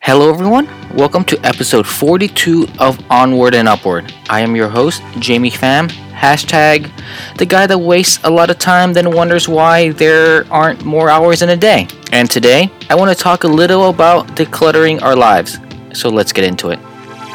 Hello, everyone. Welcome to episode 42 of Onward and Upward. I am your host, Jamie Pham. Hashtag the guy that wastes a lot of time then wonders why there aren't more hours in a day. And today, I want to talk a little about decluttering our lives. So let's get into it.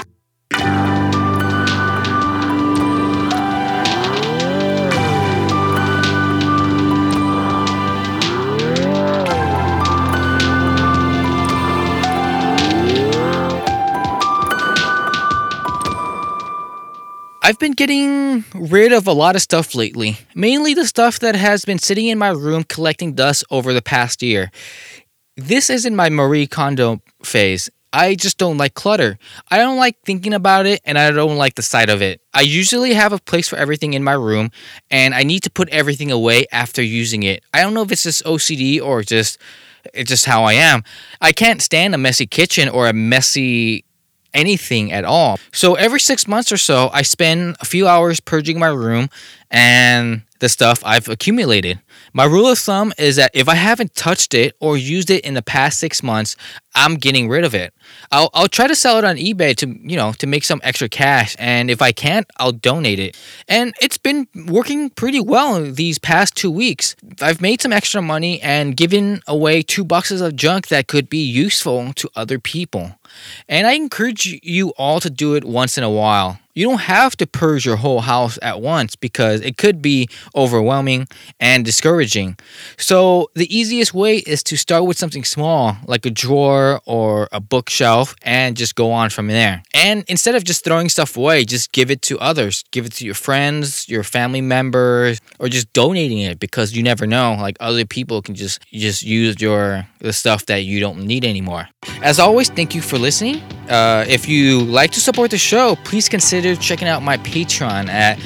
I've been getting rid of a lot of stuff lately, mainly the stuff that has been sitting in my room collecting dust over the past year. This isn't my Marie Kondo phase. I just don't like clutter. I don't like thinking about it and I don't like the sight of it. I usually have a place for everything in my room and I need to put everything away after using it. I don't know if it's just OCD or it's just how I am. I can't stand a messy kitchen or a messy anything at all. So every 6 months or so, I spend a few hours purging my room and the stuff I've accumulated. My rule of thumb is that if I haven't touched it or used it in the past 6 months, I'm getting rid of it. I'll try to sell it on eBay to make some extra cash, and if I can't, I'll donate it. And it's been working pretty well these past 2 weeks. I've made some extra money and given away 2 boxes of junk that could be useful to other people. And I encourage you all to do it once in a while. You don't have to purge your whole house at once because it could be overwhelming and discouraging. So the easiest way is to start with something small, like a drawer or a bookshelf, and just go on from there. And instead of just throwing stuff away, just give it to others. Give it to your friends, your family members, or just donating it because you never know. Like other people can just use the stuff that you don't need anymore. As always, thank you for listening. If you like to support the show, please consider checking out my Patreon at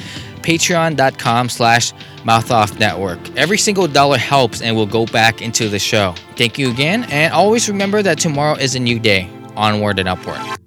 patreon.com/mouthoffnetwork. Every single dollar helps and will go back into the show. Thank you again, and always remember that tomorrow is a new day. Onward and upward.